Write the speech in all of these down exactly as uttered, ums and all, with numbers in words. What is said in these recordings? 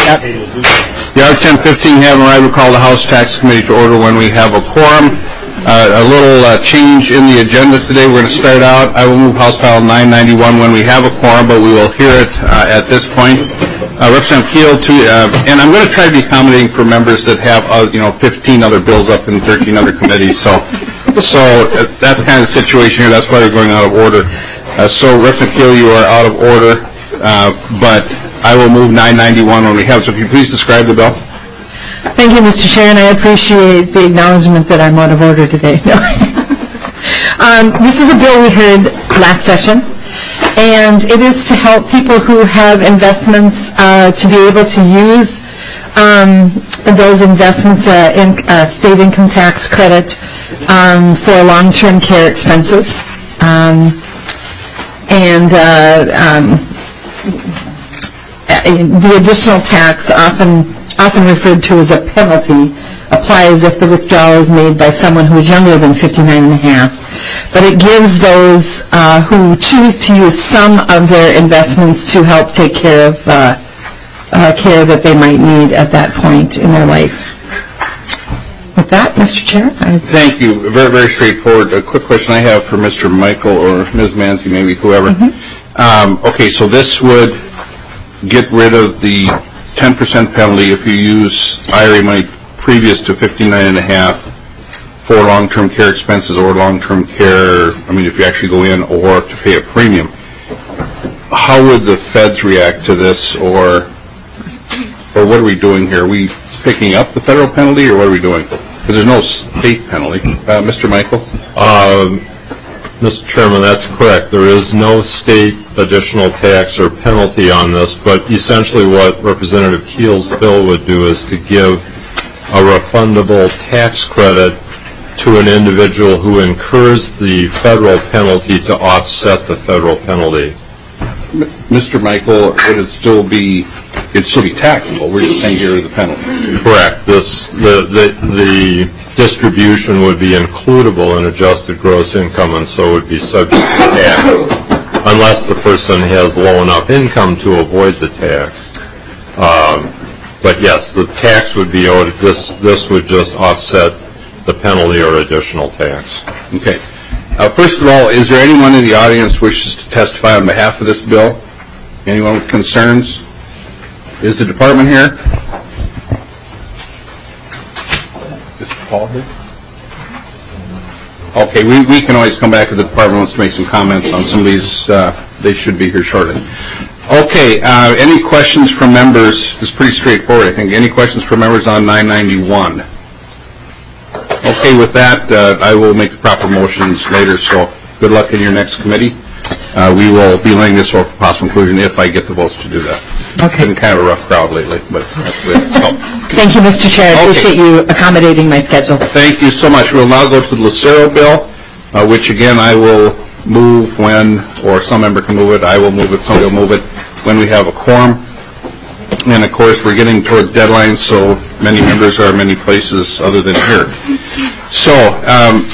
Yep. The R ten fifteen having right, we call the House Tax Committee to order when we have a quorum. Uh, a little uh, change in the agenda today. We're going to start out. I will move House File nine ninety-one when we have a quorum, but we will hear it uh, at this point. Uh, Representative Keel, to, uh, and I'm going to try to be accommodating for members that have, uh, you know, fifteen other bills up in thirteen other committees. So, so uh, that's kind of the situation here. That's why we're going out of order. Uh, so, Representative Keel, you are out of order, uh, but I will move nine ninety-one when we have. So, if you please describe the bill. Thank you, Mister Chair, and I appreciate the acknowledgement that I'm out of order today. um, this is a bill we heard last session, and it is to help people who have investments uh, to be able to use um, those investments uh, in uh, state income tax credit um, for long-term care expenses. Um, and uh, um, the additional tax, often often referred to as a penalty, applies if the withdrawal is made by someone who is younger than fifty-nine and a half. But it gives those uh, who choose to use some of their investments to help take care of uh, uh, care that they might need at that point in their life. With that, Mister Chair, I... Thank you. Very, very straightforward. A quick question I have for Mister Michael or Miz Manzi, maybe whoever. Mm-hmm. um, okay, so this would get rid of the ten percent penalty if you use I R A money previous to fifty-nine and a half for long-term care expenses or long-term care, I mean, if you actually go in or to pay a premium. How would the feds react to this, or or what are we doing here? Are we picking up the federal penalty, or what are we doing? Because there's no state penalty. Uh, Mister Michael? Um, Mister Chairman, that's correct. There is no state additional tax or penalty on this, but essentially what Representative Keel's bill would do is to give a refundable tax credit to an individual who incurs the federal penalty to offset the federal penalty. Mister Michael, would it still be, it'd still be taxable? We're just saying here the penalty. Correct. This, the, the, the distribution would be includable in adjusted gross income, and so would be subject to tax, unless the person has low enough income to avoid the tax. Um, but yes, the tax would be owed. This this would just offset the penalty or additional tax. Okay. Uh, first of all, is there anyone in the audience who wishes to testify on behalf of this bill? Anyone with concerns? Is the department here? Paul here? Okay, we, we can always come back if the department wants to make some comments on some of these. Uh, they should be here shortly. Okay, uh, any questions from members? This is pretty straightforward, I think. Any questions from members on nine ninety-one? Okay, with that, uh, I will make the proper motions later, so good luck in your next committee. Uh, we will be laying this over for possible inclusion if I get the votes to do that. Okay. It's been kind of a rough crowd lately, but that's the way it is. So. Thank you, Mister Chair. I Okay. appreciate you accommodating my schedule. Thank you so much. We'll now go to the Lucero bill, uh, which again I will move when, or some member can move it. I will move it. Somebody will move it when we have a quorum. And of course, we're getting towards deadlines, so many members are many places other than here. So, um,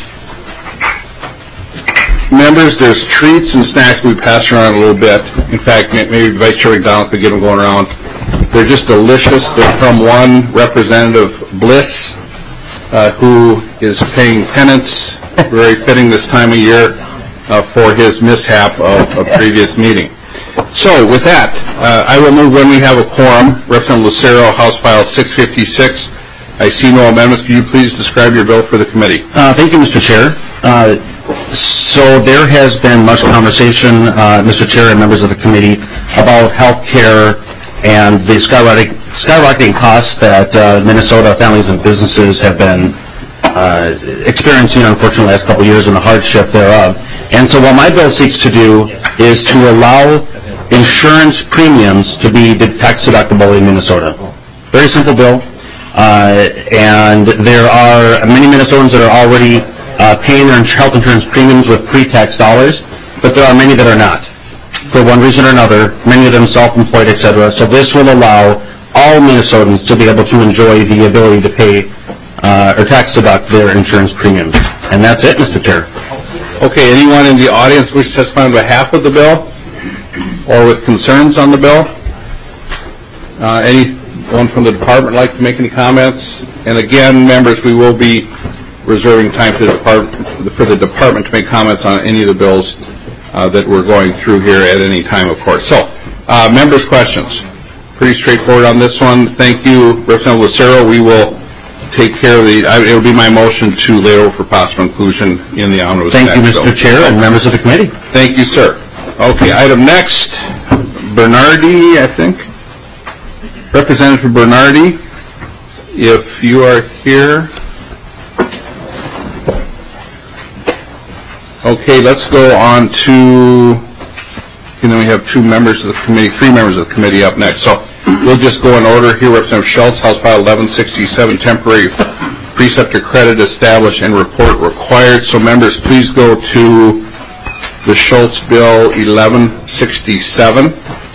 members, there's treats and snacks we pass around a little bit. In fact, maybe Vice Chair McDonald could get them going around. They're just delicious. They're from one Representative Bliss, uh, who is paying penance, very fitting this time of year, uh, for his mishap of a previous meeting. So, with that, uh, I will move when we have a quorum. Representative Lucero, House File six fifty-six. I see no amendments. Could you please describe your bill for the committee? Uh, thank you, Mister Chair. Uh, so there has been much conversation, uh, Mister Chair and members of the committee, about health care and the skyrocketing, skyrocketing costs that uh, Minnesota families and businesses have been uh, experiencing, unfortunately, the last couple of years and the hardship thereof. And so what my bill seeks to do is to allow insurance premiums to be tax deductible in Minnesota. Very simple bill. Uh, and there are many Minnesotans that are already uh, paying their health insurance premiums with pre-tax dollars, but there are many that are not, for one reason or another, many of them self-employed, et cetera. So this will allow all Minnesotans to be able to enjoy the ability to pay uh, or tax deduct their insurance premiums. And that's it, Mister Chair. Okay, anyone in the audience wish to testify on behalf of the bill or with concerns on the bill? Uh, any anyone from the department like to make any comments? And again, members, we will be reserving time for the department, for the department to make comments on any of the bills uh, that we're going through here at any time, of course. So, uh, members' questions. Pretty straightforward on this one. Thank you, Representative Lucero. We will take care of the, it will be my motion to lay over for possible inclusion in the omnibus. Thank you, Mister bill. Chair and members of the committee. Thank you, sir. Okay, item next, Bernardi, I think. Representative Bernardi, if you are here. Okay, let's go on to, and then we have two members of the committee, three members of the committee up next. So we'll just go in order here. Representative Schultz, House File eleven sixty-seven, temporary preceptor credit established and report required. So members, please go to the Schultz Bill eleven sixty-seven.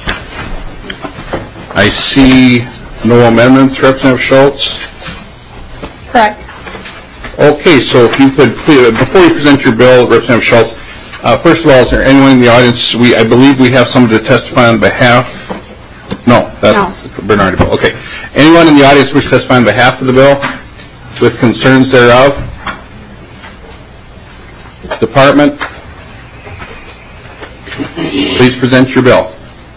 I see no amendments, Representative Schultz. Correct. Okay, so if you could, please, before you present your bill, Representative Schultz, uh, first of all, is there anyone in the audience? We, I believe we have someone to testify on behalf. No, that's no. Bernardi bill. Okay. Anyone in the audience wish to testify on behalf of the bill with concerns thereof? Department, please present your bill.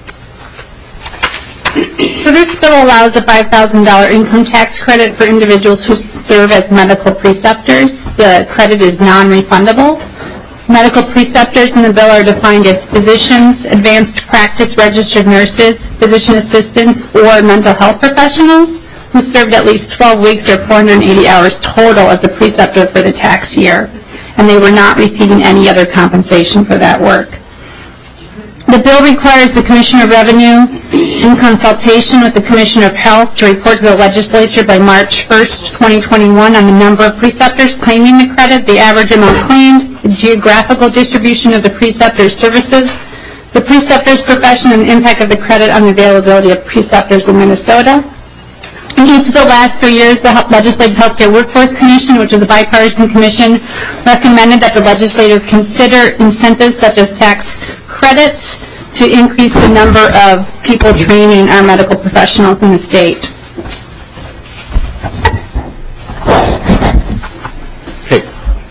So this bill allows a five thousand dollars income tax credit for individuals who serve as medical preceptors. The credit is non-refundable. Medical preceptors in the bill are defined as physicians, advanced practice registered nurses, physician assistants, or mental health professionals who served at least twelve weeks or four hundred eighty hours total as a preceptor for the tax year, and they were not receiving any other compensation for that work. The bill requires the Commissioner of Revenue, in consultation with the Commissioner of Health, to report to the legislature by March first, twenty twenty-one on the number of preceptors claiming the credit, the average amount claimed, the geographical distribution of the preceptor's services, the preceptor's profession, and the impact of the credit on the availability of preceptors in Minnesota. In each of the last three years, the Legislative Healthcare Workforce Commission, which is a bipartisan commission, recommended that the legislature consider incentives such as tax credits to increase the number of people training our medical professionals in the state. Okay.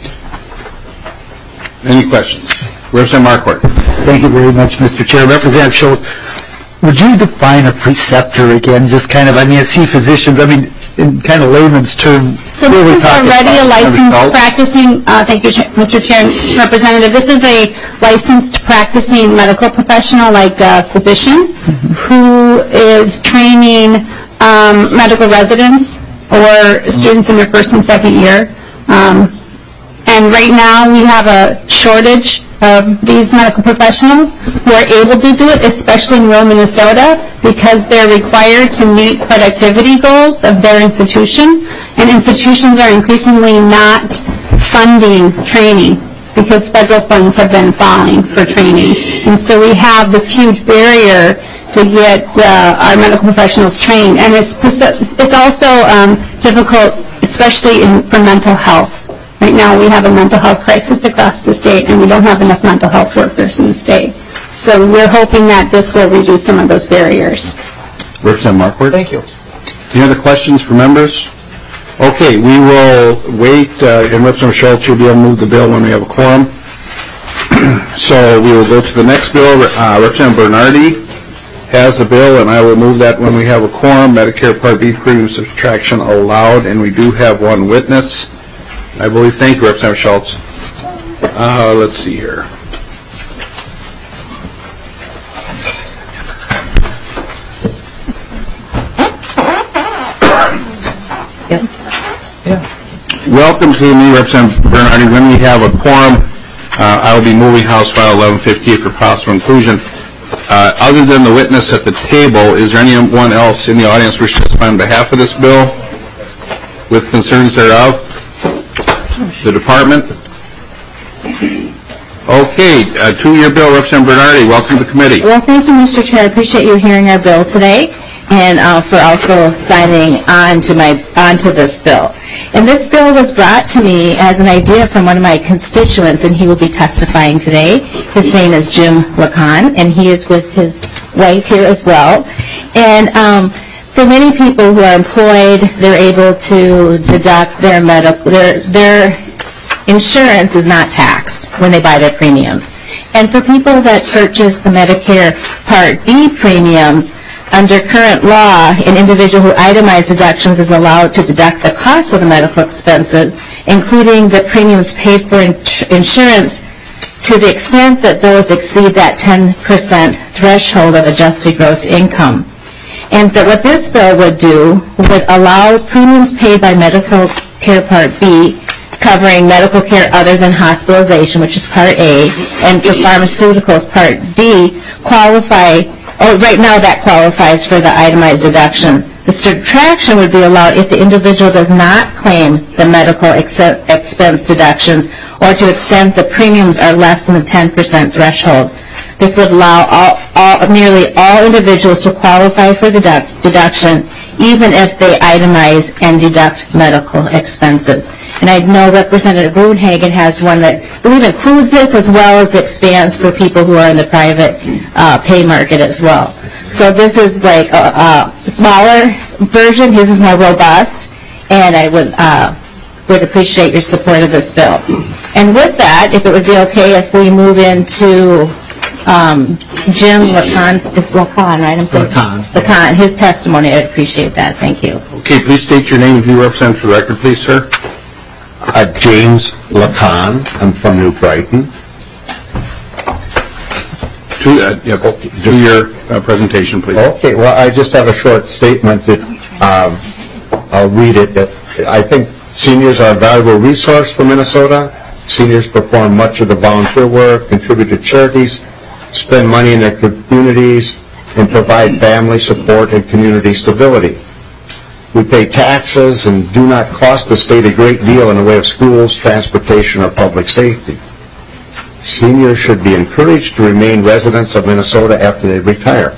Any questions? Representative Marquardt. Thank you very much, Mister Chair. Representative Schultz, would you define a preceptor again? Just kind of, I mean, I see physicians, I mean, in kind of layman's term. So this is already a licensed practicing, uh, thank you, Mister Chair and Representative, this is a licensed practicing medical professional like a physician mm-hmm. who is training um, medical residents or students in their first and second year. Um, and right now we have a shortage of these medical professionals who are able to do it, especially in rural Minnesota, because they're required to meet productivity goals of their institution, and institutions are increasingly not funding training because federal funds have been falling for training. And so we have this huge barrier to get uh, our medical professionals trained. And it's, it's also um, difficult, especially in, for mental health. Right now we have a mental health crisis across the state, and we don't have enough mental health workers in the state. So we're hoping that this will reduce some of those barriers. Representative Marquardt. Thank you. Any other questions for members? Okay, we will wait, uh, and Representative Schultz, you'll be able to move the bill when we have a quorum. So we will go to the next bill. Uh, Representative Bernardi has a bill, and I will move that when we have a quorum. Medicare Part B premium subtraction allowed, and we do have one witness. I believe. Thank you, Representative Schultz. Uh, let's see here. Yep. Yeah. Welcome to me, Representative Bernardi. When we have a quorum, uh, I will be moving House File eleven fifty-eight for possible inclusion. Uh, other than the witness at the table, is there anyone else in the audience wishing to testify on behalf of this bill with concerns thereof? The department? Okay, uh, two-year bill, Representative Bernardi, welcome to the committee. Well, thank you, Mister Chair. I appreciate you hearing our bill today, and uh, for also signing on to my onto this bill. And this bill was brought to me as an idea from one of my constituents, and he will be testifying today. His name is Jim Lacan, and he is with his wife here as well. And um, for many people who are employed, they're able to deduct their medical, their, their insurance is not taxed when they buy their premiums. And for people that purchase the Medicare Part B premiums, under current law, an individual who itemized deductions is allowed to deduct the cost of the medical expenses, including the premiums paid for in- insurance, to the extent that those exceed that ten percent threshold of adjusted gross income. And that what this bill would do would allow premiums paid by Medical Care Part B covering medical care other than hospitalization, which is Part A, and for pharmaceuticals, Part D, qualify, oh, right now that qualifies for the itemized deduction. The subtraction would be allowed if the individual does not claim the medical ex- expense deductions or to the extent the premiums are less than the ten percent threshold. This would allow all, all, nearly all individuals to qualify for the deduct, deduction, even if they itemize and deduct medical expenses. And I know Representative Gruenhagen has one that I believe includes this as well as expands for people who are in the private uh, pay market as well. So this is like a, a smaller version. His is more robust, and I would uh, would appreciate your support of this bill. And with that, if it would be okay if we move into Um, Jim Lacan's, it's Lacan, right? I'm saying Lacan. Lacan, his testimony, I'd appreciate that. Thank you. Okay, please state your name if you represent for the record, please, sir. Uh, James Lacan. I'm from New Brighton. To, uh, yeah, do your uh, presentation, please. Okay, well, I just have a short statement that um, I'll read it. I think seniors are a valuable resource for Minnesota. Seniors perform much of the volunteer work, contribute to charities, spend money in their communities, and provide family support and community stability. We pay taxes and do not cost the state a great deal in the way of schools, transportation, or public safety. Seniors should be encouraged to remain residents of Minnesota after they retire.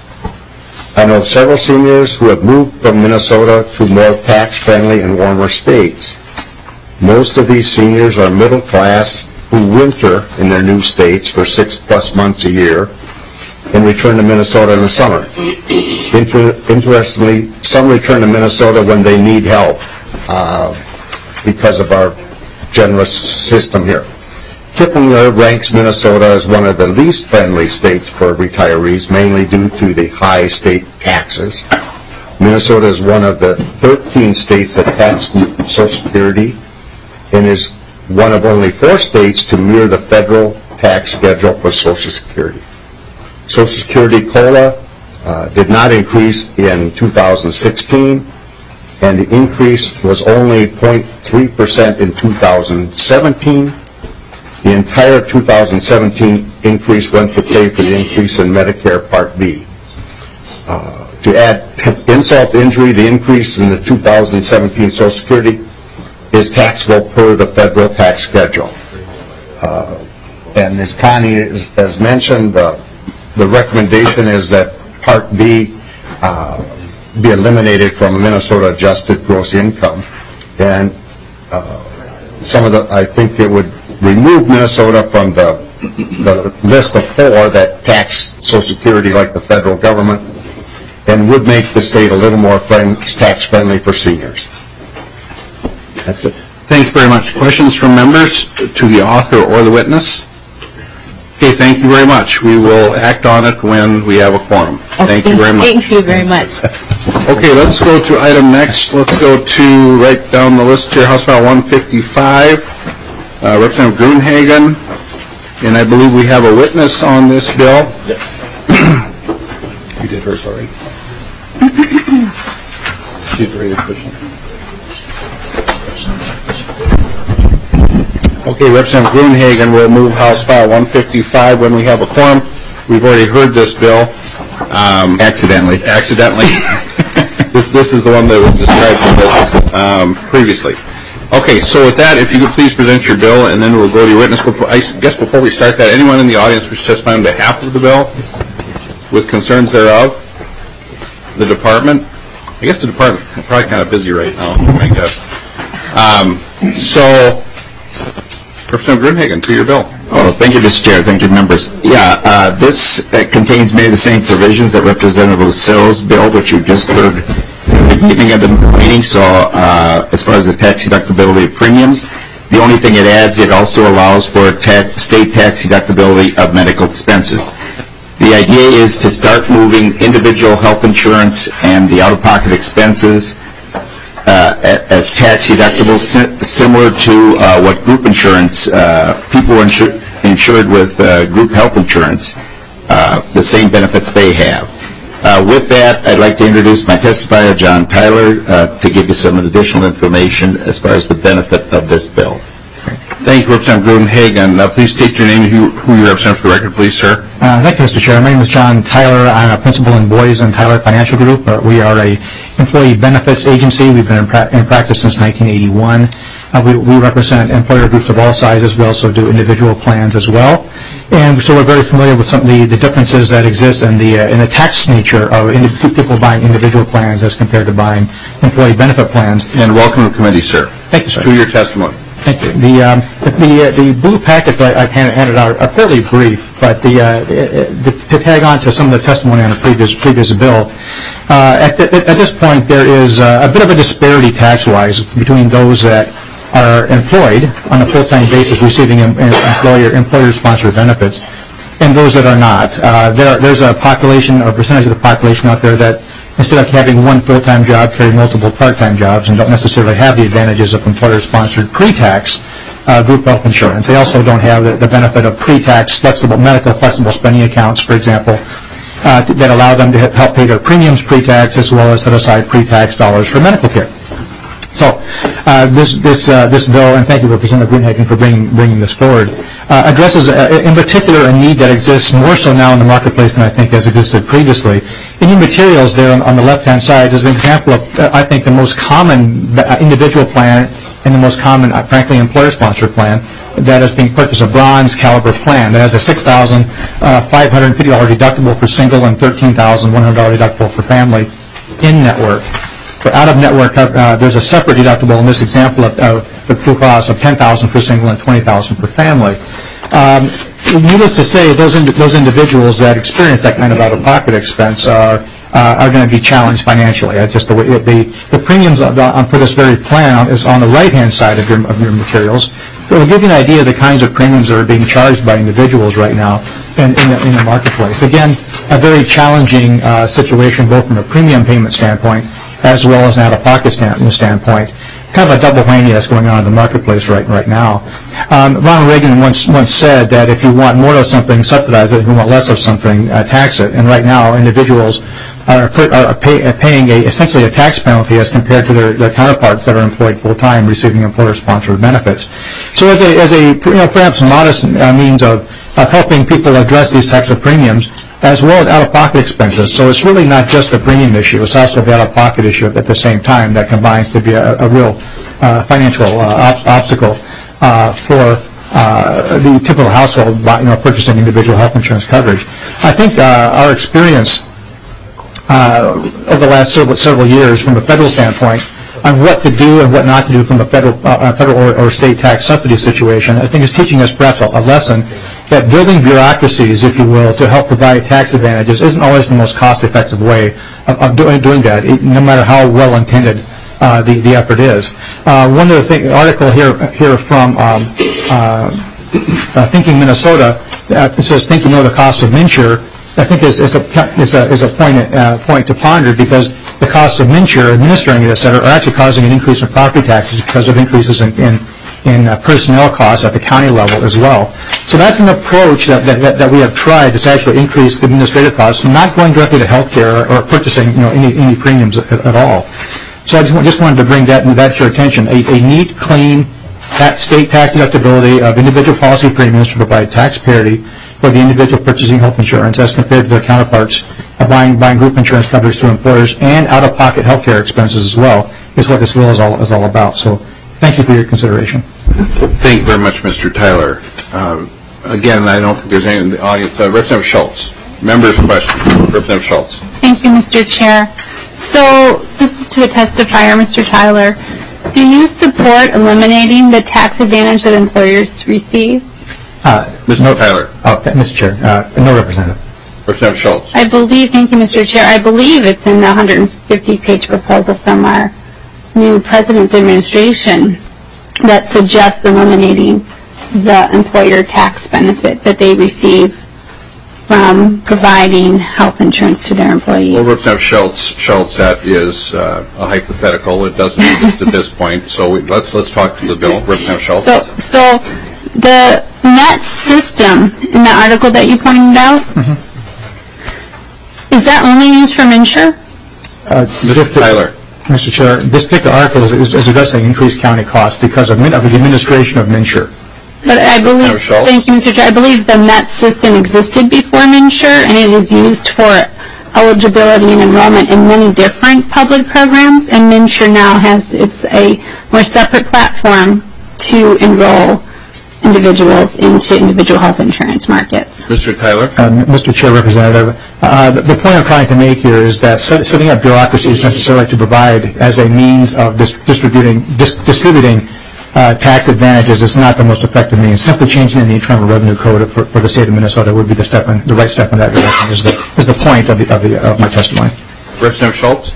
I know of several seniors who have moved from Minnesota to more tax-friendly and warmer states. Most of these seniors are middle class who winter in their new states for six plus months a year and return to Minnesota in the summer. Inter- interestingly, some return to Minnesota when they need help uh, because of our generous system here. Kiplinger ranks Minnesota as one of the least friendly states for retirees, mainly due to the high state taxes. Minnesota is one of the thirteen states that tax Social Security and is one of only four states to mirror the federal tax schedule for Social Security. Social Security COLA uh, did not increase in two thousand sixteen, and the increase was only zero point three percent in two thousand seventeen. The entire two thousand seventeen increase went to pay for the increase in Medicare Part B. Uh, to add insult to injury, the increase in the two thousand seventeen Social Security is taxable per the federal tax schedule. Uh, and as Connie has, has mentioned, uh, the recommendation is that Part B uh, be eliminated from Minnesota adjusted gross income. And uh, some of the, I think it would remove Minnesota from the, the list of four that tax Social Security like the federal government, and would make the state a little more friend, tax friendly for seniors. That's it. Thank you very much. Questions from members to the author or the witness? Okay, thank you very much. We will act on it when we have a quorum. Thank you very much. Thank you very much. Okay, let's go to item next. Let's go to, right down the list here, House File one fifty-five, uh, Representative Gruenhagen, and I believe we have a witness on this bill. Yep. You did hers already. She's ready to push it. Okay, Representative Gruenhagen will move House File one fifty-five when we have a quorum. We've already heard this bill. Um, Accidentally. Accidentally. this this is the one that was described to us um, previously. Okay, so with that, if you could please present your bill, and then we'll go to your witness. I guess before we start that, anyone in the audience wish to testify on behalf of the bill with concerns thereof? The department? I guess the department is probably kind of busy right now. Oh my God. Um, so, Representative Gruenhagen, to your bill. Oh, thank you, Mister Chair. Thank you, members. Yeah, uh, this uh, contains many of the same provisions that Representative Sills' bill, which you just heard at the beginning of the meeting. So uh, as far as the tax deductibility of premiums, the only thing it adds, it also allows for tax, state tax deductibility of medical expenses. The idea is to start moving individual health insurance and the out-of-pocket expenses uh, as tax deductible, similar to uh, what group insurance, uh, people insur insured with uh, group health insurance, uh, the same benefits they have. Uh, with that, I'd like to introduce my testifier, John Tyler, uh, to give you some additional information as far as the benefit of this bill. Thank you, Representative Gruenhagen. Uh, please state your name and who, who you represent for the record, please, sir. Uh, thank you, Mister Chair. My name is John Tyler. I'm a principal in Boys and Tyler Financial Group. Uh, we are a employee benefits agency. We've been in, pra in practice since nineteen eighty-one. Uh, we, we represent employer groups of all sizes. We also do individual plans as well. And so we're very familiar with some of the, the differences that exist in the, uh, in the tax nature of people buying individual plans as compared to buying employee benefit plans. And welcome to the committee, sir. Thank you, sir. To your testimony. Thank you. The, um, the, uh, the blue packets that I've handed out are fairly brief, but the, uh, the, to tag on to some of the testimony on the previous, previous bill, uh, at, the, at this point there is uh, a bit of a disparity tax-wise between those that are employed on a full-time basis receiving employer, employer-sponsored benefits and those that are not. Uh, there, there's a population, a percentage of the population out there that instead of having one full-time job, carry multiple part-time jobs and don't necessarily have the advantages of employer-sponsored pre-tax uh, group health insurance. They also don't have the, the benefit of pre-tax flexible medical flexible spending accounts, for example, uh, that allow them to help pay their premiums pre-tax as well as set aside pre-tax dollars for medical care. So uh, this this uh, this bill, and thank you, Representative Gruenhagen, for bringing bringing this forward, uh, addresses uh, in particular a need that exists more so now in the marketplace than I think has existed previously. In your materials there on, on the left-hand side is an example of uh, I think the most common individual plan and the most common, uh, frankly, employer-sponsored plan that is being purchased, a bronze caliber plan that has a six thousand five hundred fifty dollar deductible for single and thirteen thousand one hundred dollar deductible for family in network. For out-of-network, uh, there's a separate deductible in this example of, uh, for Blue Cross of ten thousand dollars for single and twenty thousand dollars for family. Um, needless to say, those ind those individuals that experience that kind of out-of-pocket expense are uh, are going to be challenged financially. That's just the way the the premiums on, on for this very plan is on the right-hand side of your of your materials. So it'll give you an idea of the kinds of premiums that are being charged by individuals right now in in the, in the marketplace. Again, a very challenging uh, situation both from a premium payment standpoint as well as an out-of-pocket stand, standpoint. Kind of a double whammy that's going on in the marketplace right right now. Um, Ronald Reagan once once said that if you want more of something, subsidize it. If you want less of something, uh, tax it. And right now, individuals are, are, pay, are paying a, essentially a tax penalty as compared to their, their counterparts that are employed full-time, receiving employer-sponsored benefits. So as a as a you know, perhaps modest uh, means of of helping people address these types of premiums, as well as out-of-pocket expenses. So it's really not just a premium issue, it's also the out-of-pocket issue at the same time that combines to be a, a real uh, financial uh, ob obstacle uh, for uh, the typical household you know, purchasing individual health insurance coverage. I think uh, our experience uh, over the last several, several years from a federal standpoint on what to do and what not to do from a federal, uh, federal or, or state tax subsidy situation, I think is teaching us perhaps a, a lesson that building bureaucracies, if you will, to help provide tax advantages isn't always the most cost-effective way of, of doing, doing that, it, no matter how well-intended uh, the, the effort is. Uh, one of the thing, article here here from um, uh, uh, Thinking Minnesota, uh, it says, think you know the cost of MNsure, I think is, is, a, is, a, is a point, uh, point to ponder because the costs of MNsure, administering it, et cetera, are actually causing an increase in property taxes because of increases in, in in uh, personnel costs at the county level as well. So that's an approach that, that, that we have tried to actually increase the administrative costs, not going directly to health care or, or purchasing you know, any, any premiums at, at all. So I just, just wanted to bring that, that to your attention. A, a neat, clean tax, state tax deductibility of individual policy premiums to provide tax parity for the individual purchasing health insurance as compared to their counterparts of buying, buying group insurance coverage through employers and out-of-pocket health care expenses as well is what this bill is all, is all about. So thank you for your consideration. Thank you very much, Mister Tyler. Um, again, I don't think there's any in the audience. Uh, Representative Schultz. Members' questions. Representative Schultz. Thank you, Mister Chair. So this is to the testifier, Mister Tyler. Do you support eliminating the tax advantage that employers receive? Uh, Mister no, Tyler. Oh, Mister Chair, uh, no representative. Representative Schultz. I believe, thank you, Mister Chair, I believe it's in the one hundred fifty page proposal from our new President's administration that suggests eliminating the employer tax benefit that they receive from providing health insurance to their employees. Well, Representative Schultz, Schultz, that is uh, a hypothetical. It doesn't exist at this point. So we, let's let's talk to the bill. Representative Schultz. So, so the net system in the article that you pointed out, mm-hmm. is that only used for MNsure? Uh, Mister Tyler. Mister Chair, this particular article is, is, is addressing increased county costs because of, min, of the administration of MNsure. But I believe, thank you, Mister Chair, I believe the M E T system existed before MNsure, and it is used for eligibility and enrollment in many different public programs, and MNsure now has, it's a more separate platform to enroll individuals into individual health insurance markets. Mister Tyler. Uh, Mister Chair, Representative, uh, the, the point I'm trying to make here is that set, setting up bureaucracy is necessary to provide as a means of dis distributing, dis distributing Uh, tax advantages is not the most effective means. Simply changing in the Internal Revenue Code for, for the state of Minnesota would be the step in, the right step in that direction. Is the is the point of the of the of my testimony. Representative Schultz.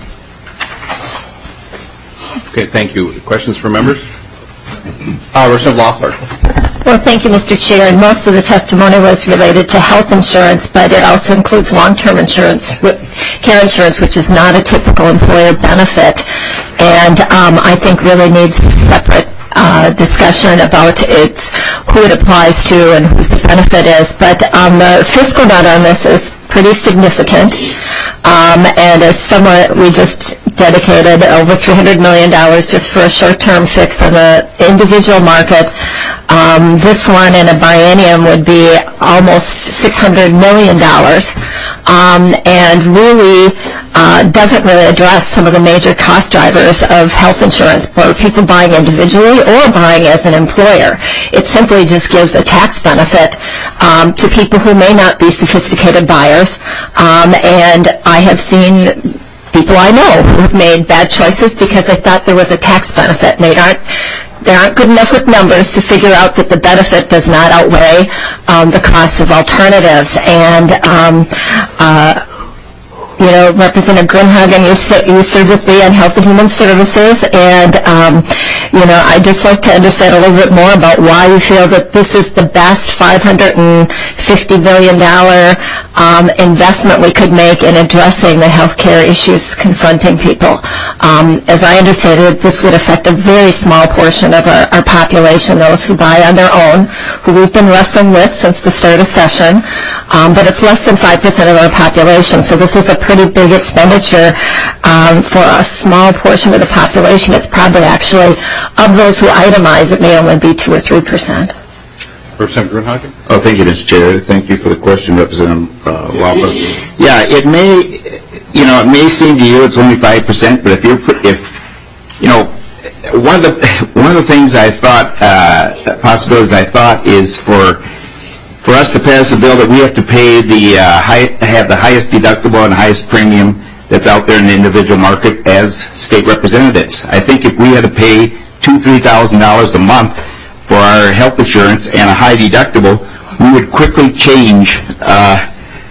Okay, thank you. Questions from members? Uh, Representative Loeffler. Well, thank you, Mister Chair. And most of the testimony was related to health insurance, but it also includes long-term insurance, care insurance, which is not a typical employer benefit, and um, I think really needs separate uh, discussion about its who it applies to and whose the benefit is. But um, the fiscal nut on this is pretty significant, um, and as someone we just dedicated over three hundred million dollars just for a short-term fix on the individual market. Um, this one in a biennium would be almost six hundred million dollars, um, and really uh, doesn't really address some of the major cost drivers of health insurance for people buying individually or buying as an employer. It simply just gives a tax benefit um, to people who may not be sophisticated buyers, um, and I have seen people I know who have made bad choices because they thought there was a tax benefit, and they aren't They aren't good enough with numbers to figure out that the benefit does not outweigh um, the costs of alternatives. And, um, uh, you know, Representative Grunhagen, you, you served with me on Health and Human Services, and, um, you know, I'd just like to understand a little bit more about why you feel that this is the best five hundred fifty million dollars um, investment we could make in addressing the health care issues confronting people. Um, as I understand it, this would affect a very small portion of our, our population, those who buy on their own, who we've been wrestling with since the start of session, um, but it's less than five percent of our population, so this is a pretty big expenditure um, for a small portion of the population. It's probably actually, of those who itemize, it may only be two or three percent. Representative Grunhagen. Oh, thank you, Mister Chair. Thank you for the question, Representative uh, Loeffler. Yeah, it may, you know, it may seem to you it's only five percent, but if you're, if, you know, one of the one of the things I thought, uh, possibilities I thought is for for us to pass a bill that we have to pay the uh, high, have the highest deductible and highest premium that's out there in the individual market as state representatives. I think if we had to pay two, three thousand dollars a month for our health insurance and a high deductible, we would quickly change uh,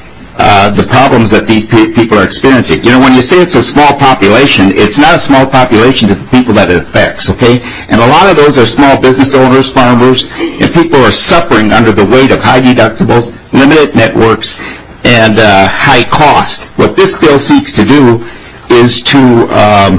uh, the problems that these pe people are experiencing. You know, when you say it's a small population, it's not a small population to the people that it affects, okay? And a lot of those are small business owners, farmers, and people are suffering under the weight of high deductibles, limited networks, and uh, high cost. What this bill seeks to do is to um,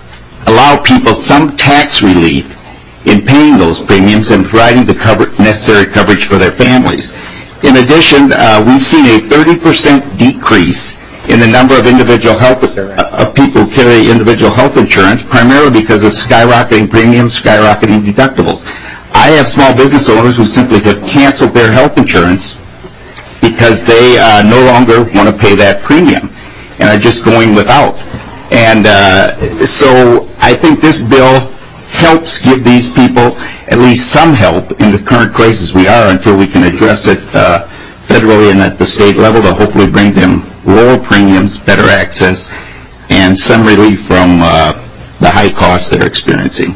allow people some tax relief in paying those premiums and providing the cover necessary coverage for their families. In addition, uh, we've seen a thirty percent decrease in the number of individual health uh, of people who carry individual health insurance, primarily because of skyrocketing premiums, skyrocketing deductibles. I have small business owners who simply have canceled their health insurance because they uh, no longer want to pay that premium and are just going without. And uh, so I think this bill helps give these people at least some help in the current crisis we are until we can address it uh, federally and at the state level to hopefully bring them lower premiums, better access, and some relief from uh, the high costs they're experiencing.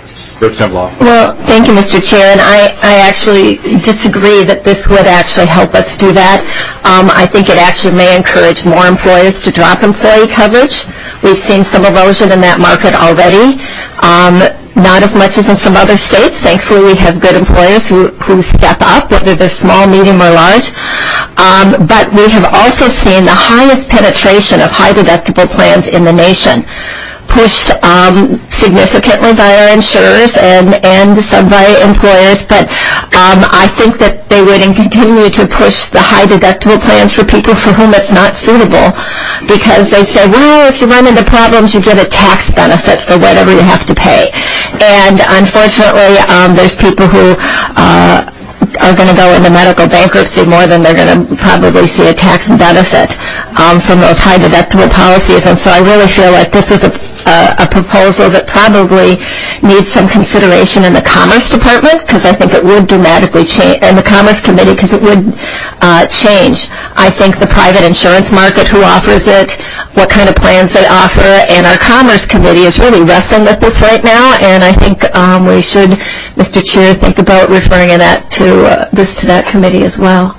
Well, thank you, Mister Chair, and I, I actually disagree that this would actually help us do that. Um, I think it actually may encourage more employers to drop employee coverage. We've seen some erosion in that market already. Um, not as much as in some other states. Thankfully, we have good employers who, who step up, whether they're small, medium, or large. Um, but we have also seen the highest penetration of high-deductible plans in the nation, pushed um, significantly by our insurers and, and some by employers, but um, I think that they would continue to push the high deductible plans for people for whom it's not suitable, because they'd say, well, if you run into problems, you get a tax benefit for whatever you have to pay. And unfortunately, um, there's people who uh, are going to go into medical bankruptcy more than they're going to probably see a tax benefit um, from those high deductible policies. And so I really feel like this is a A, a proposal that probably needs some consideration in the Commerce Department, because I think it would dramatically change, and the Commerce Committee, because it would uh, change, I think, the private insurance market, who offers it, what kind of plans they offer, and our Commerce Committee is really wrestling with this right now, and I think um, we should, Mister Chair, think about referring that to uh, this to that committee as well.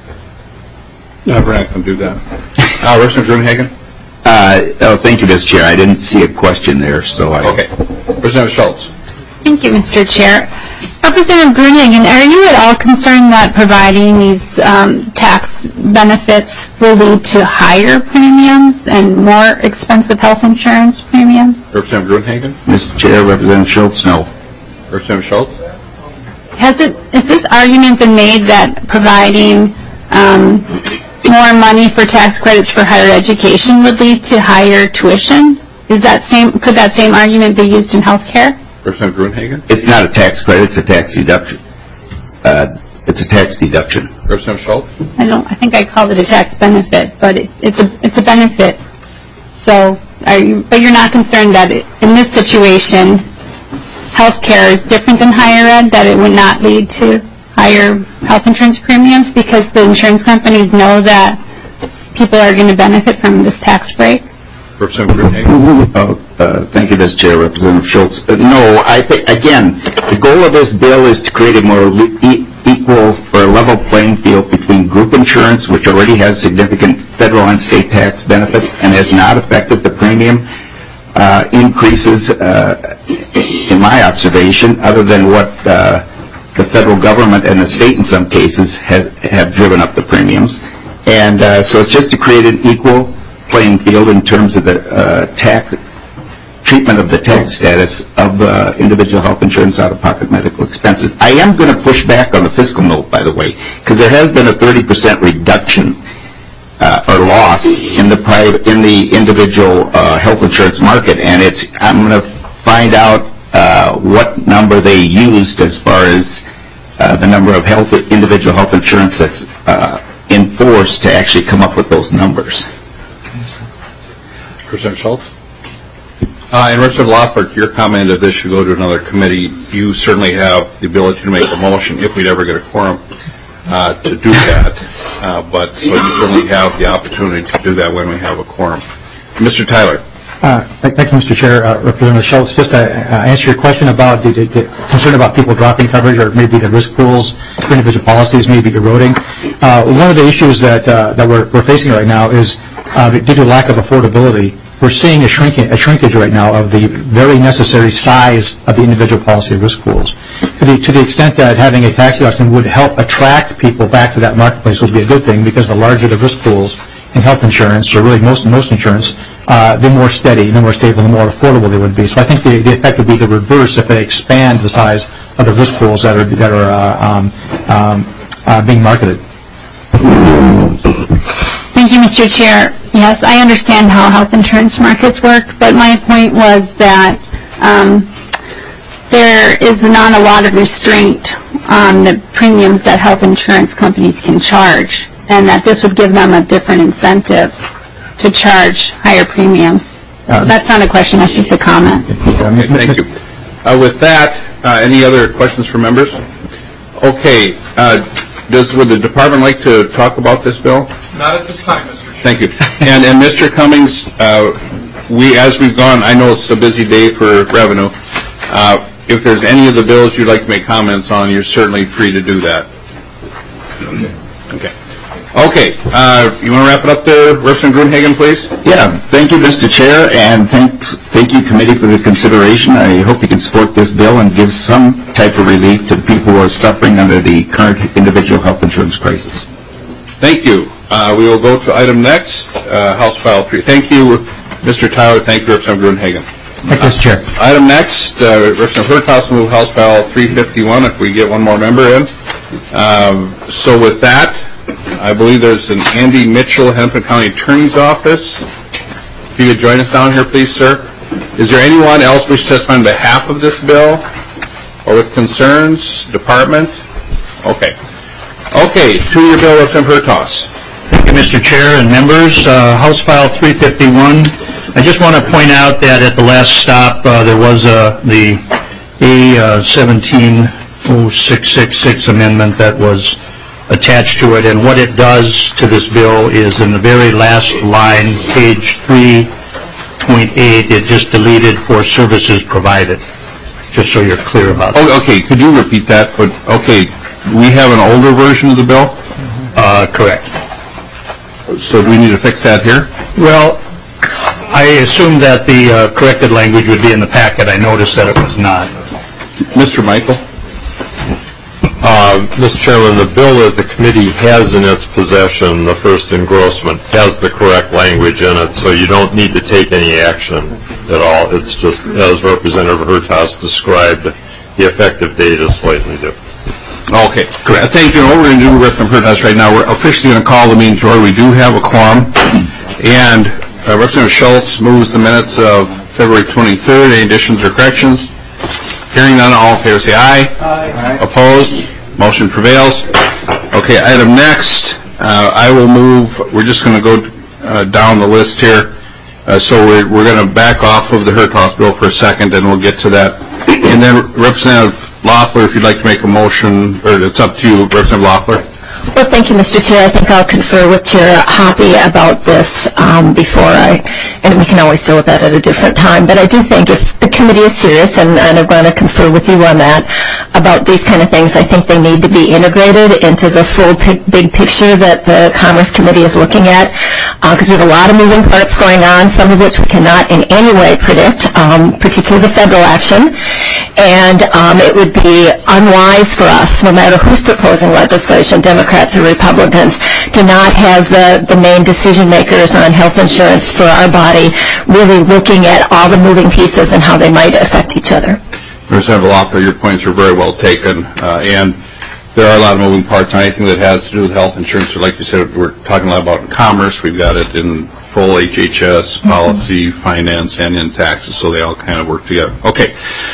No, we're not going to do that. Uh, Representative Gruenhagen? Uh, oh, thank you, Mister Chair. I didn't see a question there, so I... Okay. Representative Schultz. Thank you, Mister Chair. Representative Gruenhagen, are you at all concerned that providing these um, tax benefits will lead to higher premiums and more expensive health insurance premiums? Representative Gruenhagen. Mister Chair, Representative Schultz, no. Representative Schultz. Has it, has this argument been made that providing um, more money for tax credits for higher education would lead to higher tuition? Is that same? Could that same argument be used in health care? Representative Gruenhagen. It's not a tax credit, it's a tax deduction. Uh, it's a tax deduction. Representative Schultz. I don't. I think I called it a tax benefit, but it, it's a it's a benefit. So, are you? But you're not concerned that it, in this situation, health care is different than higher ed, that it would not lead to higher health insurance premiums because the insurance companies know that people are going to benefit from this tax break? Representative Gruenhagen. Uh, uh, thank you, Mister Chair, Representative Schultz. Uh, no, I think, again, the goal of this bill is to create a more e- equal or level playing field between group insurance, which already has significant federal and state tax benefits and has not affected the premium uh, increases, uh, in my observation, other than what uh, the federal government and the state in some cases has, have driven up the premiums. And uh, so it's just to create an equal playing field in terms of the uh, tax treatment of the tax status of the individual health insurance out-of-pocket medical expenses. I am going to push back on the fiscal note, by the way, because there has been a thirty percent reduction uh, or loss in the private, in the individual uh, health insurance market, and it's I'm going to find out Uh, what number they used as far as uh, the number of health individual health insurance that's uh, in force to actually come up with those numbers. Representative Schultz. Uh, and Representative Loeffler, your comment that this should go to another committee, you certainly have the ability to make a motion if we'd ever get a quorum uh, to do that. Uh, but so you certainly have the opportunity to do that when we have a quorum. Mister Tyler. Uh, thank you, Mister Chair. Uh, Representative Schultz, just to uh, answer your question about the, the, the concern about people dropping coverage, or maybe the risk pools for individual policies may be eroding. Uh, one of the issues that uh, that we're, we're facing right now is uh, due to lack of affordability. We're seeing a shrinking a shrinkage right now of the very necessary size of the individual policy risk pools. To the, to the extent that having a tax deduction would help attract people back to that marketplace would be a good thing, because the larger the risk pools in health insurance, or really most most insurance, uh, the more steady, the more stable, the more affordable they would be. So I think the, the effect would be the reverse if they expand the size of the risk pools that are that are uh, um, um, uh, being marketed. Thank you, Mister Chair. Yes, I understand how health insurance markets work, but my point was that um, there is not a lot of restraint on the premiums that health insurance companies can charge, and that this would give them a different incentive to charge higher premiums. Uh, that's not a question, that's just a comment. Okay, thank you. Uh, with that, uh, any other questions for members? Okay, uh, does, would the department like to talk about this bill? Not at this time, Mister Chair. Thank you. And, and Mister Cummings, uh, we, as we've gone, I know it's a busy day for revenue. Uh, if there's any of the bills you'd like to make comments on, you're certainly free to do that. Okay. Okay. Uh, you want to wrap it up there, Representative Gruenhagen, please? Yeah. Thank you, Mister Chair, and thanks, thank you, committee, for the consideration. I hope you can support this bill and give some type of relief to the people who are suffering under the current individual health insurance crisis. Thank you. Uh, we will go to item next, uh, House File three. Thank you, Mister Tyler. Thank you, Representative Gruenhagen. Thank you, Mister Chair. Uh, item next, uh, Representative Hertaus will move House File three fifty-one if we get one more member in. Um, so with that, I believe there's an Andy Mitchell, Hennepin County Attorney's Office. If you could join us down here, please, sir. Is there anyone else wish to testify on behalf of this bill or with concerns? Department? Okay. Okay, to your bill, Representative Hertaus. Thank you, Mister Chair and members. Uh, House File three fifty-one. I just want to point out that at the last stop, uh, there was uh, the A seventeen oh six six six amendment that was attached to it, and what it does to this bill is in the very last line, page three point eight, it just deleted for services provided, just so you're clear about that. Oh, okay, could you repeat that? But okay, we have an older version of the bill? Uh, correct. So do we need to fix that here? Well, I assume that the uh, corrected language would be in the packet. I noticed that it was not. Mister Michael? Uh, Mister Chairman, the bill that the committee has in its possession, the first engrossment, has the correct language in it, so you don't need to take any action at all. It's just, as Representative Hertaus described, the effective date is slightly different. Okay, correct. Thank you. What we're going to do, Representative Hertaus, right now, we're officially going to call the meeting to order. We do have a quorum, and uh, Representative Schultz moves the minutes of February twenty-third. Any additions or corrections? Hearing none, all in favor say aye. Aye. Opposed? Motion prevails. Okay, item next, uh, I will move, we're just going to go uh, down the list here. Uh, so we're, we're going to back off of the Hertaus bill for a second, and we'll get to that. And then Representative Loeffler, if you'd like to make a motion, or it's up to you, Representative Loeffler. Well, thank you, Mister Chair. I think I'll confer with Chair Hoppe about this um, before I, and we can always deal with that at a different time. But I do think if the committee is serious, and, and I'm going to confer with you on that, about these kind of things, I think they need to be integrated into the full pic, big picture that the Commerce Committee is looking at, because uh, we have a lot of moving parts going on, some of which we cannot in any way predict, um, particularly the federal action. And um, it would be unwise for us, no matter who's proposing legislation, Democrats or Republicans, to not have the, the main decision makers on health insurance for our body really looking at all the moving pieces and how they might affect each other. Representative Loeffler, your points are very well taken, uh, and there are a lot of moving parts on anything that has to do with health insurance. Or like you said, we're talking a lot about commerce. We've got it in full H H S, policy, mm-hmm. finance, and in taxes, so they all kind of work together. Okay,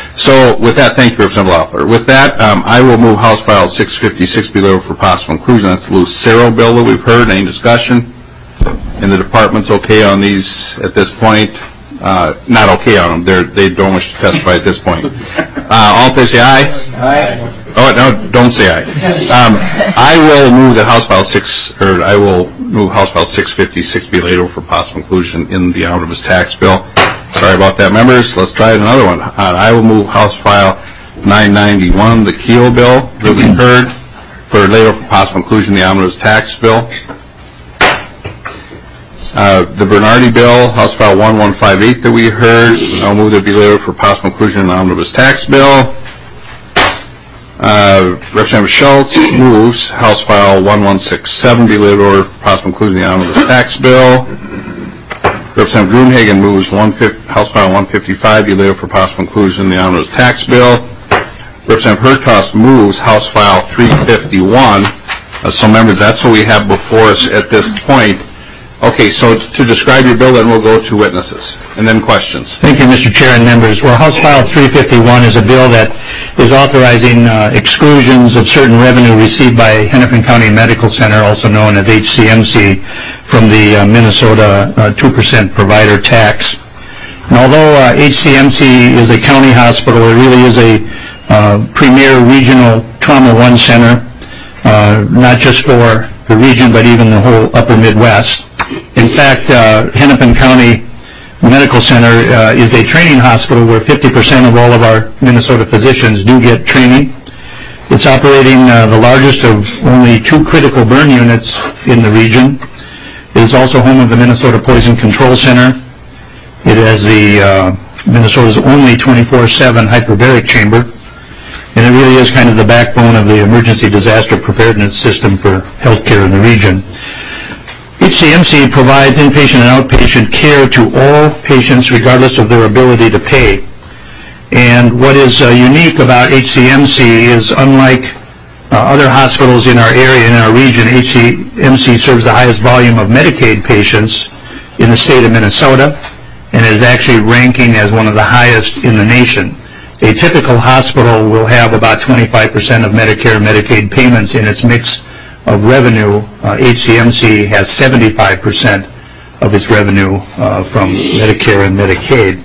so with that, thank you, Representative Loeffler. With that, um, I will move House File six fifty-six below for possible inclusion. That's the Lucero bill that we've heard. Any discussion? And the department's okay on these at this point? Uh, not okay on them. They're, they don't wish to testify at this point. Uh, all in favor say aye. Aye. Oh, no, don't say aye. Um, I will move the House File six, or I will move House File six fifty-six be laid over for possible inclusion in the omnibus tax bill. Sorry about that, members. Let's try another one. Uh, I will move House File nine ninety-one, the Keel bill that we heard, for laid over for possible inclusion in the omnibus tax bill. Uh, the Bernardi bill, House File eleven fifty-eight that we heard, I'll move that be laid over for possible inclusion in the omnibus tax bill. Uh, Representative Schultz moves House File eleven sixty-seven be laid over for possible inclusion in the omnibus tax bill. Representative Gruenhagen moves House File one fifty-five be laid over for possible inclusion in the omnibus tax bill. Representative Hertaus moves House File three fifty-one. Uh, so members, that's what we have before us at this point. Okay, so to describe your bill, then we'll go to witnesses, and then questions. Thank you, Mister Chair and members. Well, House File three fifty-one is a bill that is authorizing uh, exclusions of certain revenue received by Hennepin County Medical Center, also known as H C M C, from the uh, Minnesota uh, two percent provider tax. And although uh, H C M C is a county hospital, it really is a uh, premier regional Trauma One center, uh, not just for the region, but even the whole upper Midwest. In fact, uh, Hennepin County Medical Center uh, is a training hospital where fifty percent of all of our Minnesota physicians do get training. It's operating uh, the largest of only two critical burn units in the region. It is also home of the Minnesota Poison Control Center. It has the uh, Minnesota's only twenty-four seven hyperbaric chamber, and it really is kind of the backbone of the emergency disaster preparedness system for healthcare in the region. H C M C provides inpatient and outpatient care to all patients regardless of their ability to pay. And what is uh, unique about H C M C is, unlike uh, other hospitals in our area, in our region, H C M C serves the highest volume of Medicaid patients in the state of Minnesota, and is actually ranking as one of the highest in the nation. A typical hospital will have about twenty-five percent of Medicare and Medicaid payments in its mix of revenue. uh, H C M C has seventy-five percent of its revenue uh, from Medicare and Medicaid.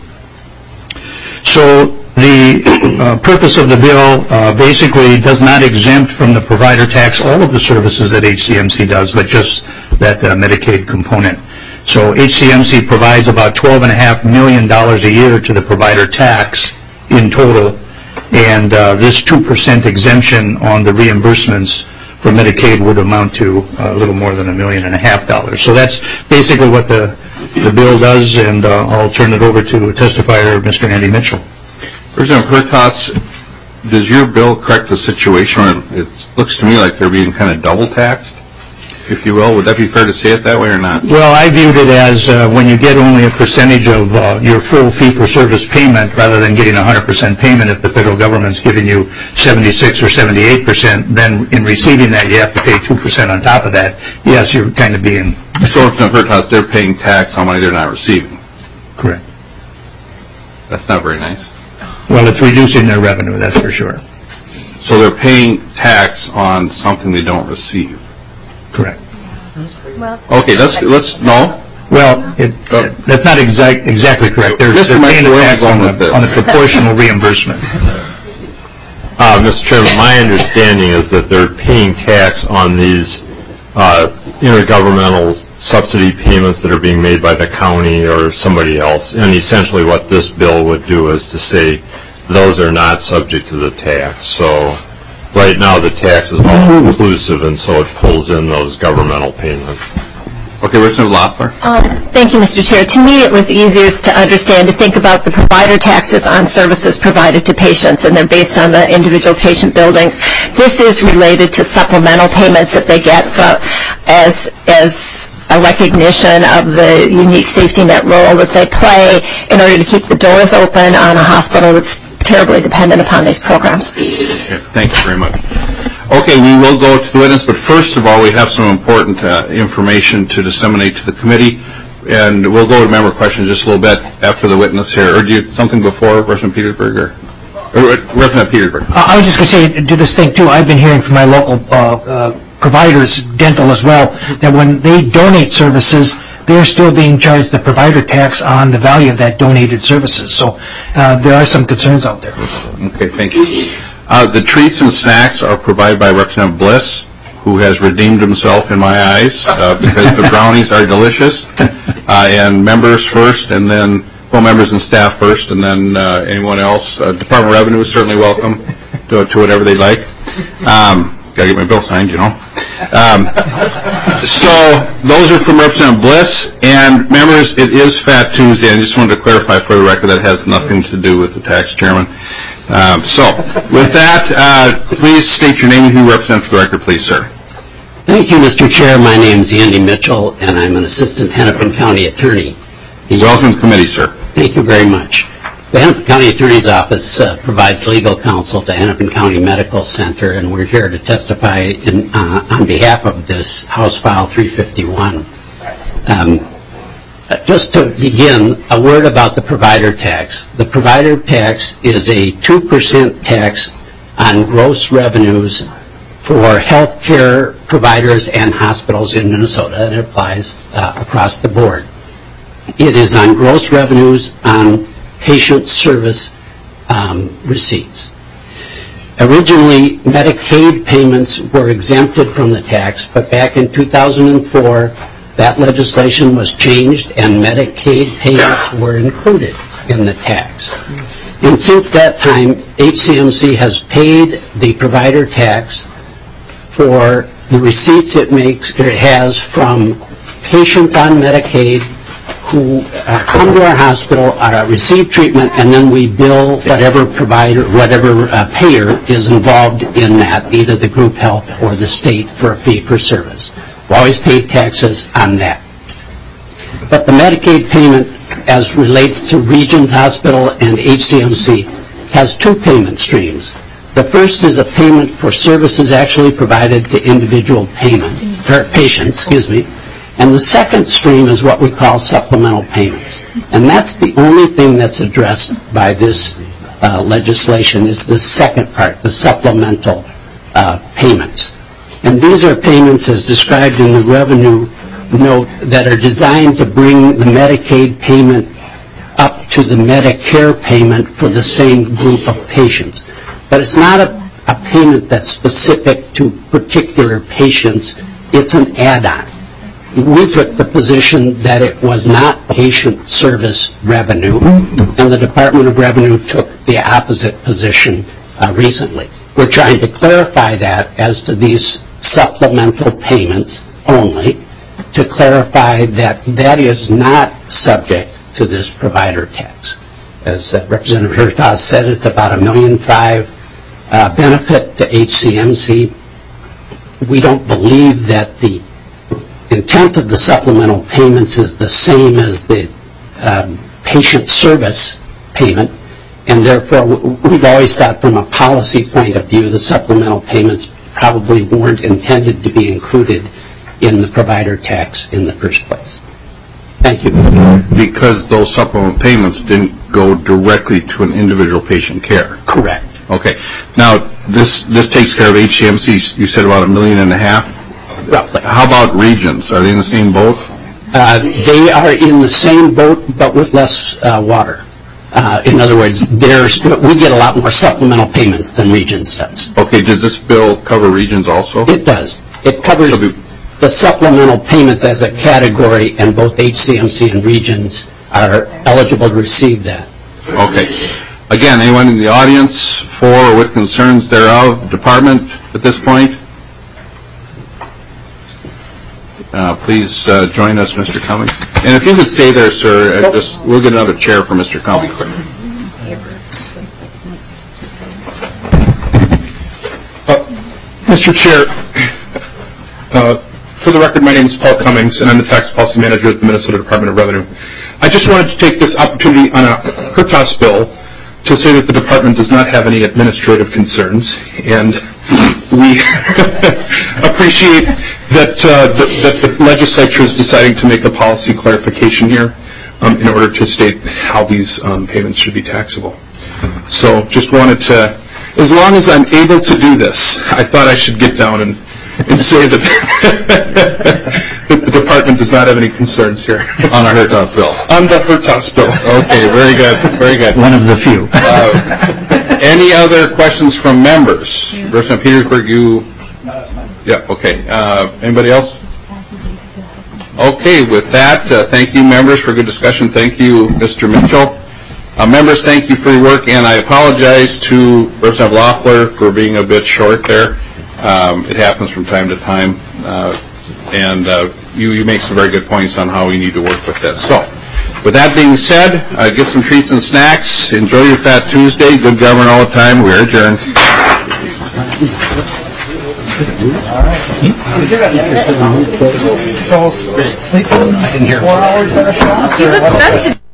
So the uh, purpose of the bill uh, basically does not exempt from the provider tax all of the services that H C M C does, but just that uh, Medicaid component. So H C M C provides about twelve point five million dollars a year to the provider tax in total, and uh, this two percent exemption on the reimbursements for Medicaid would amount to a little more than a million and a half dollars. So that's basically what the, the bill does, and uh, I'll turn it over to testifier Mister Andy Mitchell. Representative Hertaus, does your bill correct the situation where it looks to me like they're being kind of double taxed, if you will? Would that be fair to say it that way or not? Well, I viewed it as uh, when you get only a percentage of uh, your full fee-for-service payment rather than getting one hundred percent payment if the federal government's giving you seventy-six or seventy-eight percent, then in receiving that you have to pay two percent on top of that. Yes, you're kind of being... So, Representative Hertaus, they're paying tax on money they're not receiving. Correct. That's not very nice. Well, it's reducing their revenue, that's for sure. So they're paying tax on something they don't receive. Correct. Okay, let's, let's, no? Well, it, it, that's not exact, exactly correct. They're, they're paying a tax on the, on the proportional reimbursement. Uh, Mister Chairman, my understanding is that they're paying tax on these uh, intergovernmental subsidy payments that are being made by the county or somebody else. And essentially what this bill would do is to say those are not subject to the tax. So right now the tax is all inclusive, and so it pulls in those governmental payments. Okay, Representative Loeffler. Um, thank you, Mister Chair. To me, it was easiest to understand to think about the provider taxes on services provided to patients, and they're based on the individual patient buildings. This is related to supplemental payments that they get from, as as a recognition of the unique safety net role that they play in order to keep the doors open on a hospital that's terribly dependent upon these programs. Okay, thank you very much. Okay, we will go to the witness, but first of all, we have some important uh, information to disseminate to the committee, and we'll go to member questions just a little bit after the witness here. Or do you something before, Representative Petersburg? Or, or Representative Petersburg? Uh, I was just going to say, do this thing too. I've been hearing from my local uh, uh, providers, dental as well, that when they donate services, they're still being charged the provider tax on the value of that donated services. So uh, there are some concerns out there. Okay, thank you. Uh, the treats and snacks are provided by Representative Bliss, who has redeemed himself in my eyes uh, because the brownies are delicious. Uh, and members first, and then, well, members and staff first, and then uh, anyone else. Uh, Department of Revenue is certainly welcome to, to whatever they like. Um, Got to get my bill signed, you know. Um, so those are from Representative Bliss. And members, it is Fat Tuesday. I just wanted to clarify for the record that has nothing to do with the tax chairman. Um, so, with that, uh, please state your name and who you represent for the record, please, sir. Thank you, Mister Chair. My name is Andy Mitchell, and I'm an assistant Hennepin County attorney. The, Welcome to the committee, sir. Thank you very much. The Hennepin County Attorney's Office uh, provides legal counsel to Hennepin County Medical Center, and we're here to testify in, uh, on behalf of this House File three fifty-one. Um, Just to begin, a word about the provider tax. The provider tax is a two percent tax on gross revenues for health care providers and hospitals in Minnesota, and it applies uh, across the board. It is on gross revenues on patient service um, receipts. Originally, Medicaid payments were exempted from the tax, but back in two thousand four, that legislation was changed and Medicaid payments were included in the tax. And since that time, H C M C has paid the provider tax for the receipts it makes, or it has from patients on Medicaid who uh, come to our hospital, uh, receive treatment, and then we bill whatever provider, whatever uh, payer is involved in that, either the group health or the state, for a fee for service. We always pay taxes on that. But the Medicaid payment, as relates to Regions Hospital and H C M C, has two payment streams. The first is a payment for services actually provided to individual payments, or patients, excuse me. And the second stream is what we call supplemental payments. And that's the only thing that's addressed by this uh, legislation is the second part, the supplemental uh, payments. And these are payments as described in the revenue note that are designed to bring the Medicaid payment up to the Medicare payment for the same group of patients. But it's not a, a payment that's specific to particular patients. It's an add-on. We took the position that it was not patient service revenue, and the Department of Revenue took the opposite position uh, recently. We're trying to clarify that as to these supplemental payments only, to clarify that that is not subject to this provider tax. As uh, Representative Hertaus said, it's about a million five uh, benefit to H C M C. We don't believe that the intent of the supplemental payments is the same as the um, patient service payment, and therefore we've always thought from a policy point of view the supplemental payments probably weren't intended to be included in the provider tax in the first place. Thank you. Because those supplemental payments didn't go directly to an individual patient care. Correct. Okay. Now, this this takes care of H C M C. You said about a million and a half? Roughly. How about Regions? Are they in the same boat? Uh, they are in the same boat, but with less uh, water. Uh, in other words, there's, we get a lot more supplemental payments than Regions does. Okay. Does this bill cover Regions also? It does. It covers So the supplemental payments as a category, and both H C M C and Regions are eligible to receive that. Okay. Again, anyone in the audience for or with concerns thereof, department at this point? Uh, please uh, join us, Mister Cummings. And if you could stay there, sir, uh, just we'll get another chair for Mister Cummings. Uh, Mister Chair, uh, for the record, my name is Paul Cummings, and I'm the Tax Policy Manager at the Minnesota Department of Revenue. I just wanted to take this opportunity on a Hertaus bill to say that the department does not have any administrative concerns, and we appreciate that, uh, the, that the legislature is deciding to make a policy clarification here um, in order to state how these um, payments should be taxable. So just wanted to, as long as I'm able to do this, I thought I should get down and, and say that, that the department does not have any concerns here. On our Hertaus bill. On the Hertaus bill. Okay, very good, very good. One of the few. Uh, any other questions from members? Representative Petersburg, you... Yeah, okay. Uh, anybody else? Okay, with that, uh, thank you, members, for good discussion. Thank you, Mister Mitchell. Uh, members, thank you for your work, and I apologize to Representative Loeffler for being a bit short there. Um, it happens from time to time, uh, and uh, you, you make some very good points on how we need to work with this. So, with that being said, uh, get some treats and snacks. Enjoy your Fat Tuesday. Good government all the time. We're adjourned. All right. I didn't hear. Four hours at a shot? You look best.